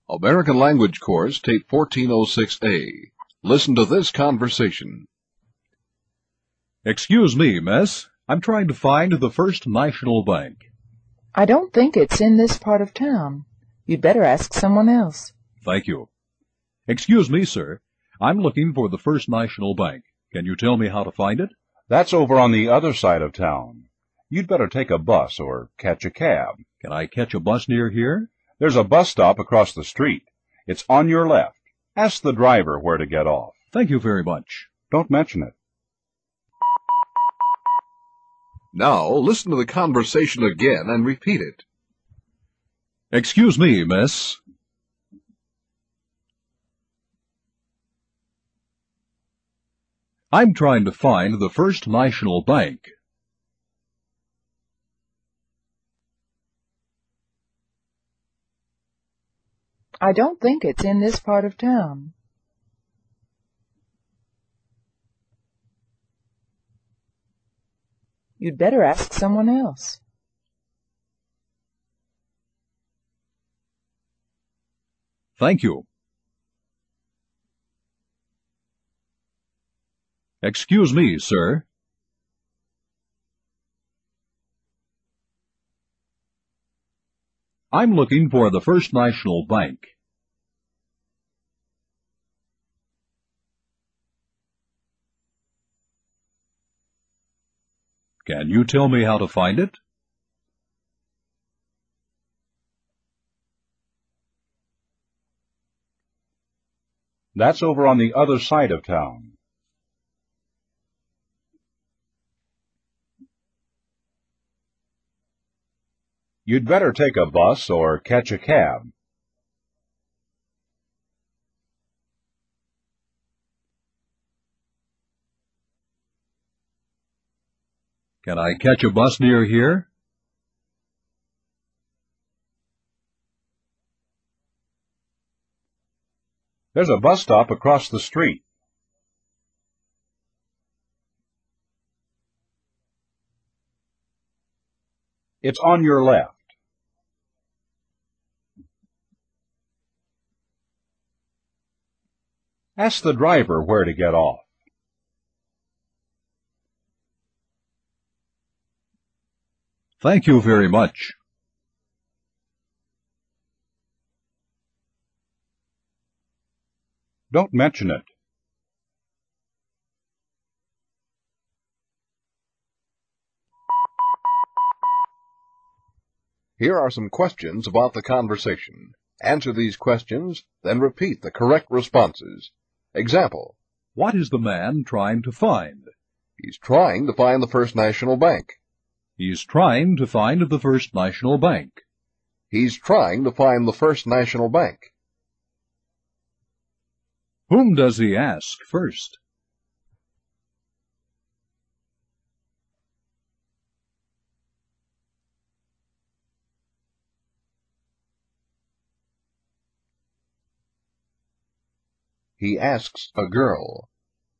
American Language Course, Tape 1406A. Listen to this conversation. Excuse me, miss. I'm trying to find the First National Bank. I don't think it's in this part of town. You'd better ask someone else. Thank you. Excuse me, sir. I'm looking for the First National Bank. Can you tell me how to find it? That's over on the other side of town. You'd better take a bus or catch a cab. Can I catch a bus near here? There's a bus stop across the street. It's on your left. Ask the driver where to get off. Thank you very much. Don't mention it. Now, listen to the conversation again and repeat it. Excuse me, miss. I'm trying to find the First National Bank. I don't think it's in this part of town. You'd better ask someone else. Thank you. Excuse me, sir. I'm looking for the First National Bank. Can you tell me how to find it? That's over on the other side of town. You'd better take a bus or catch a cab. Can I catch a bus near here? There's a bus stop across the street. It's on your left. Ask the driver where to get off. Thank you very much. Don't mention it. Here are some questions about the conversation. Answer these questions, then repeat the correct responses. Example: What is the man trying to find? He's trying to find the First National Bank. He's trying to find the First National Bank. He's trying to find the First National Bank. Whom does he ask first? He asks a girl.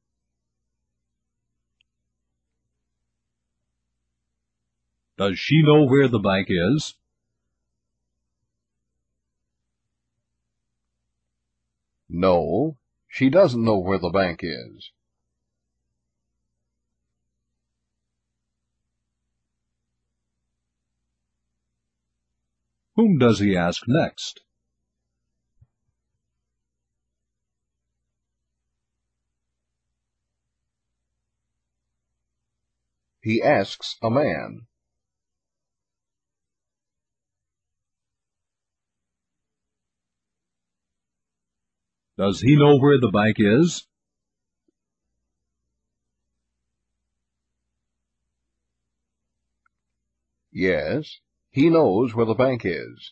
Does she know where the bank is? No, she doesn't know where the bank is. Whom does he ask next? He asks a man. Does he know where the bank is? Yes, he knows where the bank is.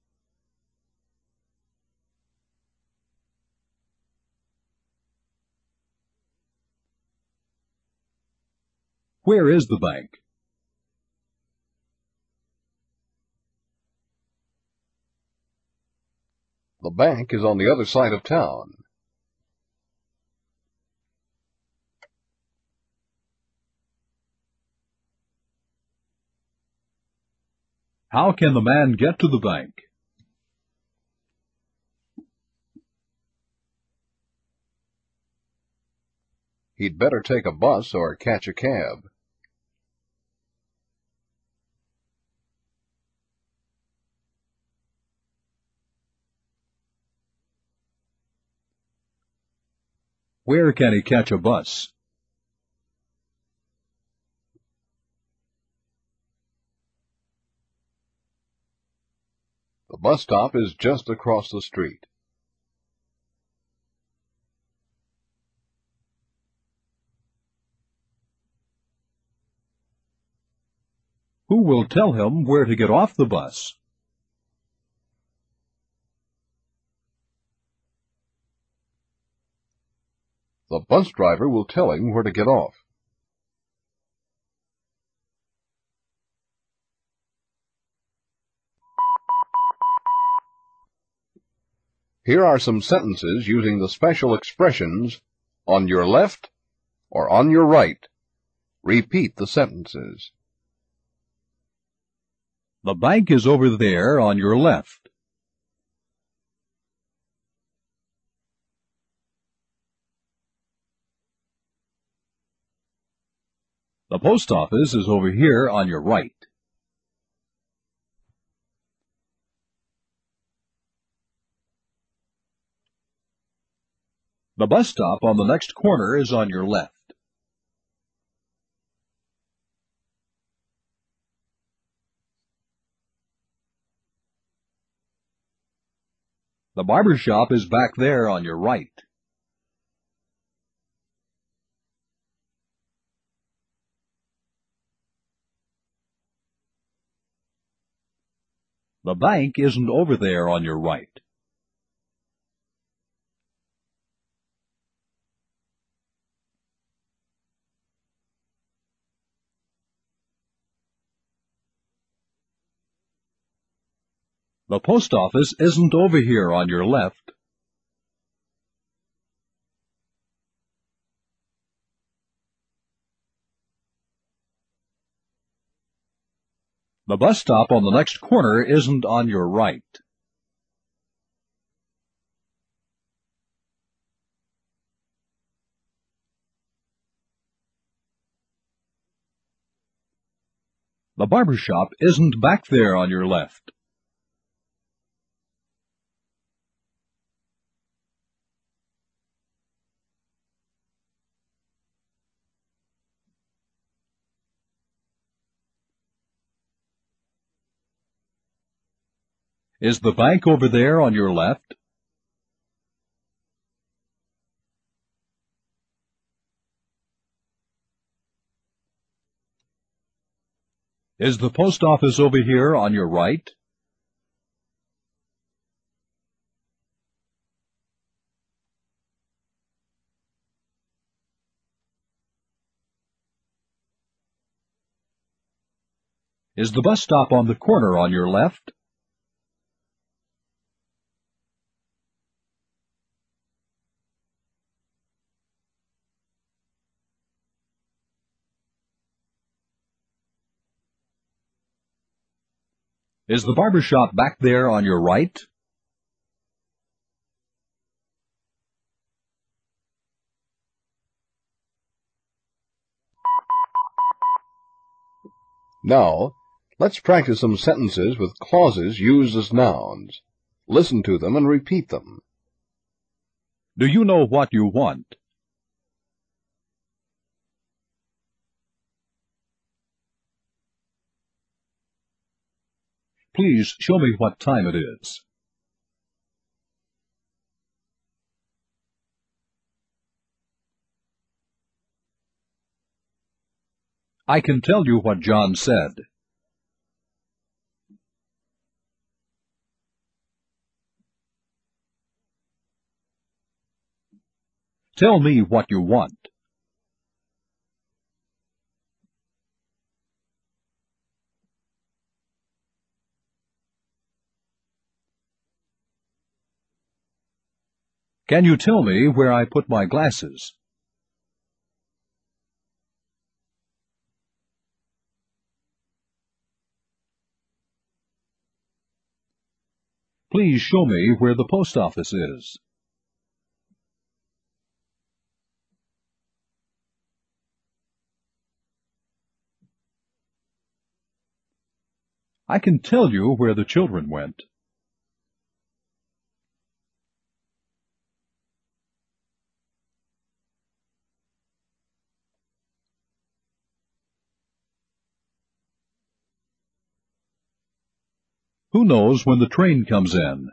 Where is the bank? The bank is on the other side of town. How can the man get to the bank? He'd better take a bus or catch a cab. Where can he catch a bus? The bus stop is just across the street. Who will tell him where to get off the bus? The bus driver will tell him where to get off. Here are some sentences using the special expressions on your left or on your right. Repeat the sentences. The bank is over there on your left. The post office is over here on your right. The bus stop on the next corner is on your left. The barber shop is back there on your right. The bank isn't over there on your right. The post office isn't over here on your left. The bus stop on the next corner isn't on your right. The barber shop isn't back there on your left. Is the bank over there on your left? Is the post office over here on your right? Is the bus stop on the corner on your left? Is the barber shop back there on your right? Now, let's practice some sentences with clauses used as nouns. Listen to them and repeat them. Do you know what you want? Please show me what time it is. I can tell you what John said. Tell me what you want. Can you tell me where I put my glasses? Please show me where the post office is. I can tell you where the children went. Who knows when the train comes in?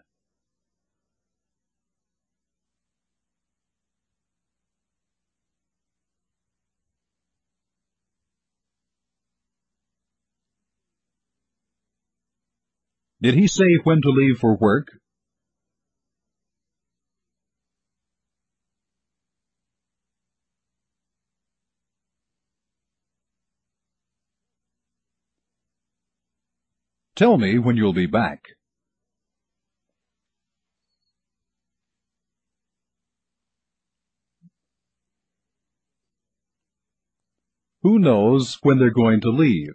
Did he say when to leave for work? Tell me when you'll be back. Who knows when they're going to leave?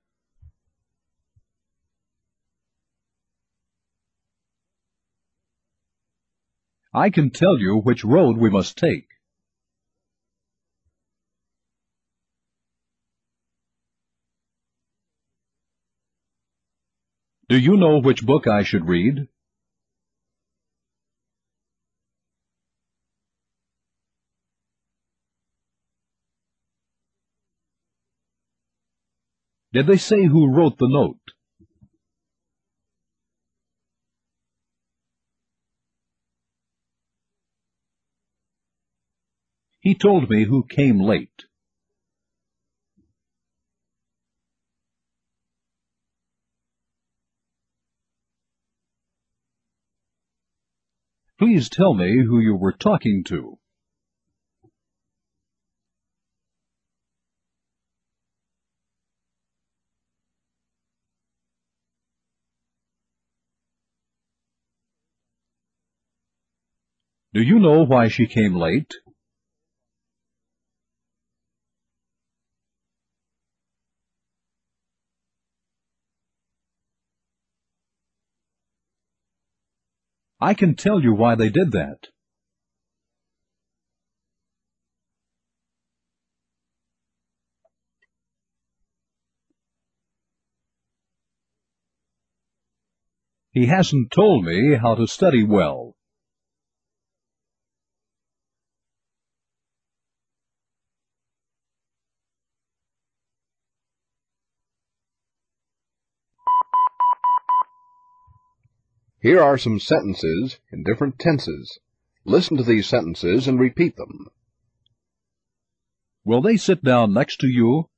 I can tell you which road we must take. Do you know which book I should read? Did they say who wrote the note? He told me who came late. Please tell me who you were talking to. Do you know why she came late? I can tell you why they did that. He hasn't told me how to study well. Here are some sentences in different tenses. Listen to these sentences and repeat them. Will they sit down next to you?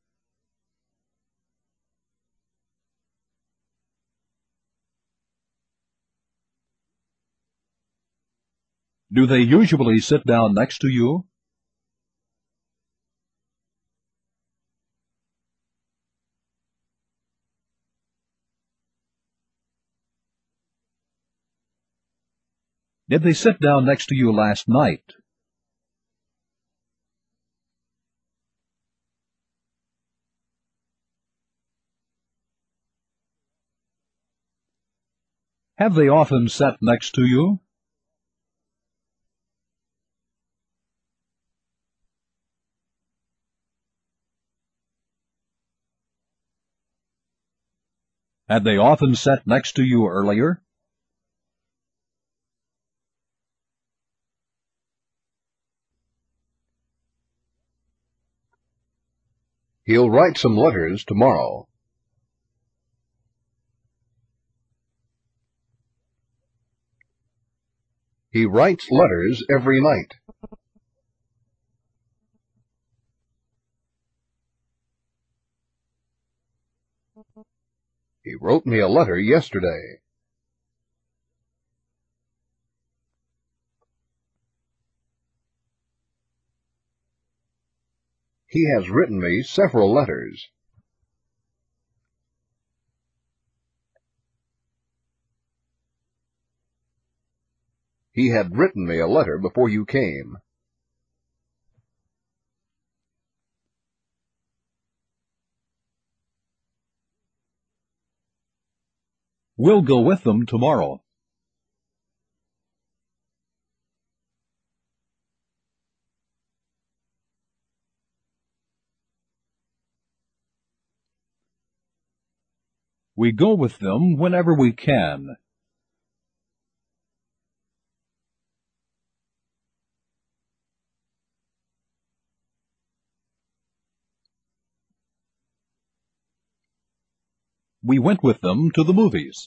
Do they usually sit down next to you? Did they sit down next to you last night? Have they often sat next to you? Had they often sat next to you earlier? He'll write some letters tomorrow. He writes letters every night. He wrote me a letter yesterday. He has written me several letters. He had written me a letter before you came. We'll go with them tomorrow. We go with them whenever we can. We went with them to the movies.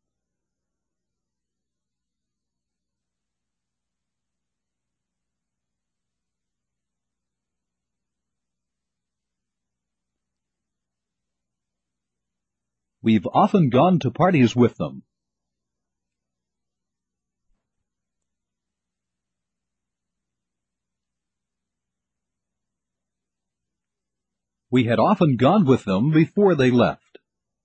We've often gone to parties with them. We had often gone with them before they left.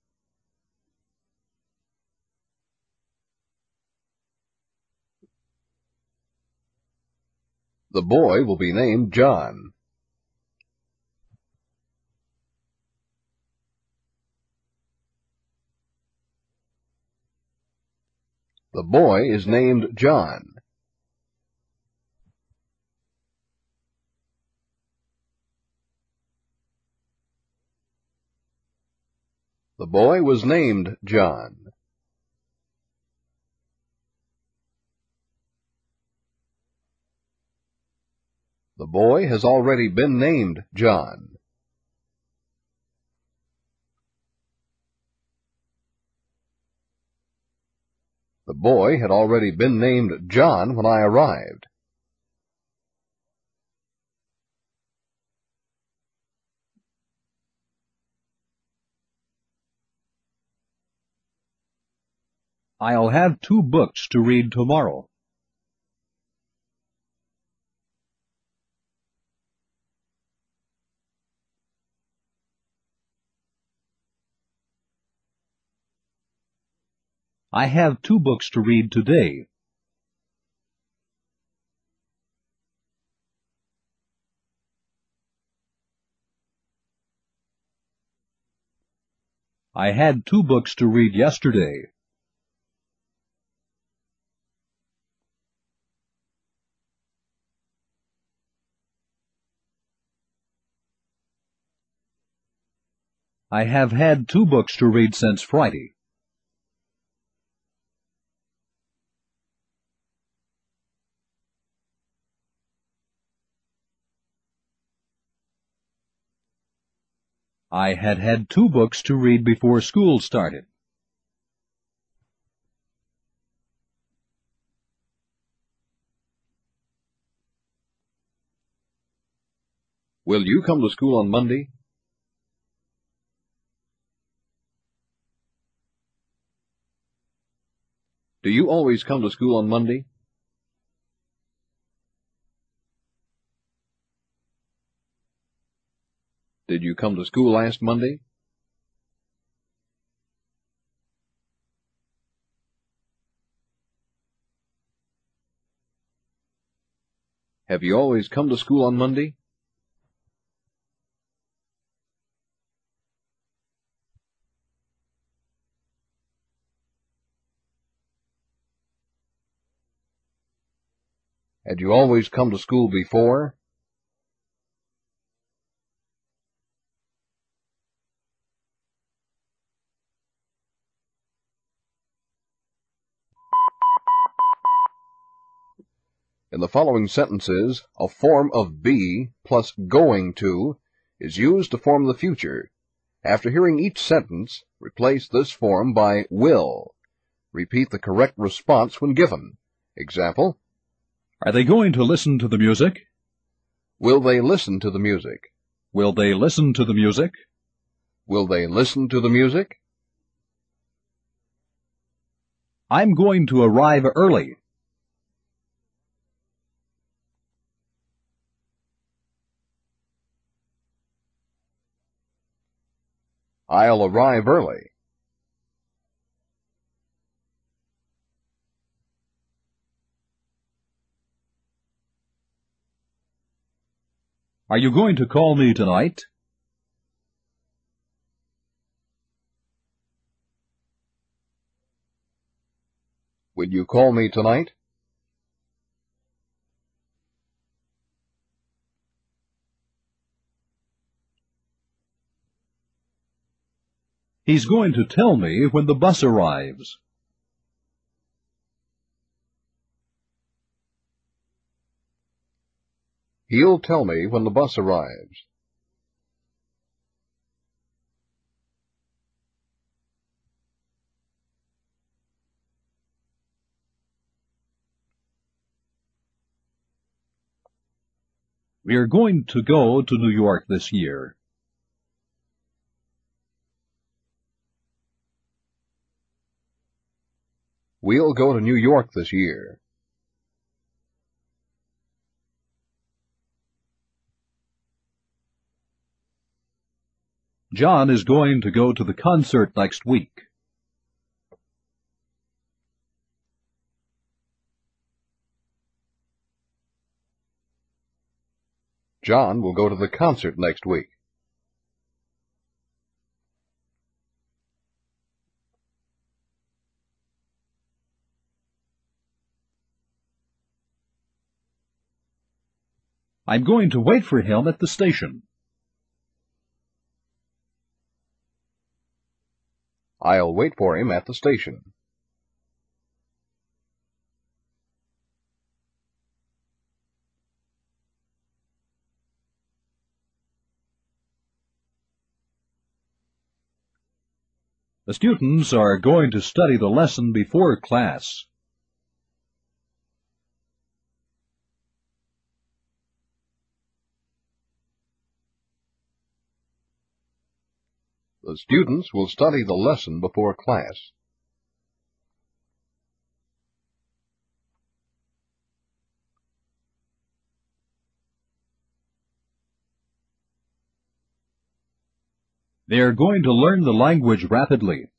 The boy will be named John. The boy is named John. The boy was named John. The boy has already been named John. The boy had already been named John when I arrived. I'll have 2 books to read tomorrow. I have 2 books to read today. I had 2 books to read yesterday. I have had 2 books to read since Friday. I had had 2 books to read before school started. Will you come to school on Monday? Do you always come to school on Monday? Did you come to school last Monday? Have you always come to school on Monday? Had you always come to school before? In the following sentences, a form of be plus going to is used to form the future. After hearing each sentence, replace this form by will. Repeat the correct response when given. Example, Are they going to listen to the music? will they listen to the music? Will they listen to the music? Will they listen to the music? I'm going to arrive early. I'll arrive early. Are you going to call me tonight? Will you call me tonight? He's going to tell me when the bus arrives. He'll tell me when the bus arrives. We are going to go to New York this year. We'll go to New York this year. John is going to go to the concert next week. John will go to the concert next week. I'm going to wait for him at the station. I'll wait for him at the station. The students are going to study the lesson before class. The students will study the lesson before class. They are going to learn the language rapidly.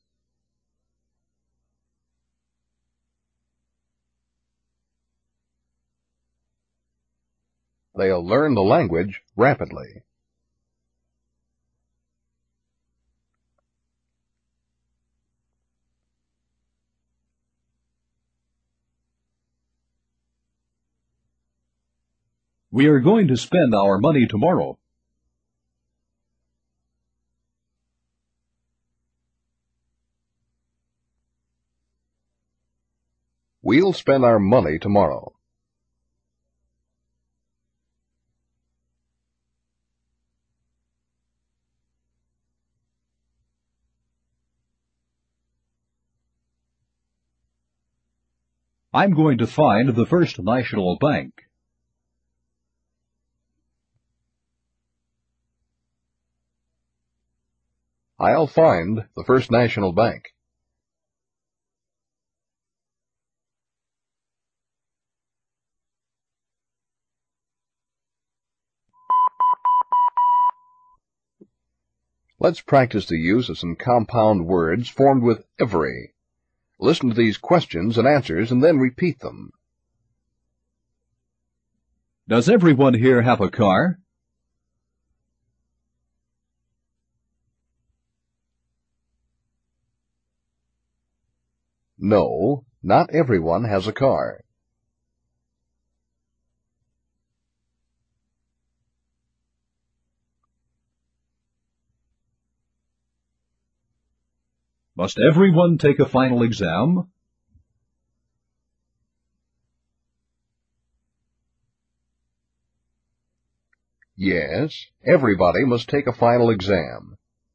They'll learn the language rapidly. We are going to spend our money tomorrow. We'll spend our money tomorrow. I'm going to find the First National Bank. I'll find the First National Bank. Let's practice the use of some compound words formed with every. Listen to these questions and answers and then repeat them. Does everyone here have a car? No, not everyone has a car. Must everyone take a final exam? Yes, everybody must take a final exam.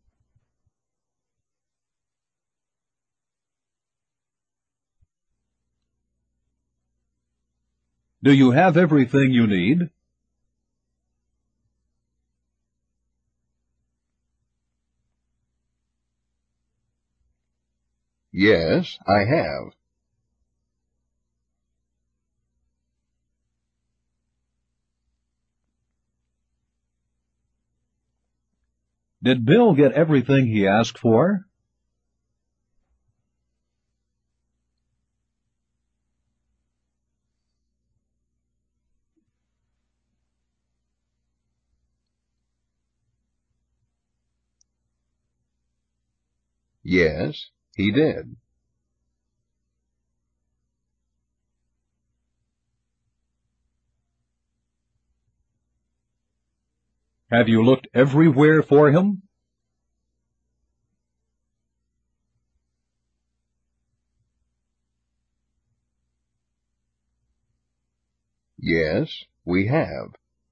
Do you have everything you need? Yes, I have. Did Bill get everything he asked for? Yes, he did. Have you looked everywhere for him? Yes, we have.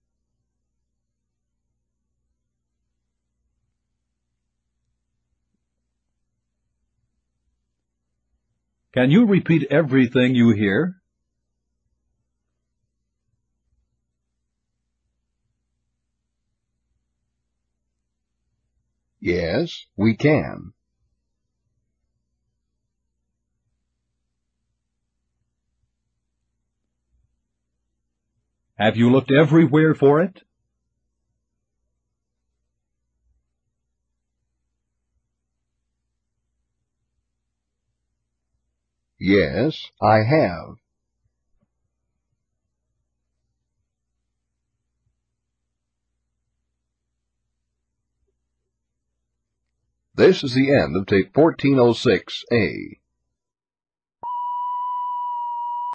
Can you repeat everything you hear? Yes, we can. Have you looked everywhere for it? Yes, I have. This is the end of tape 1406A.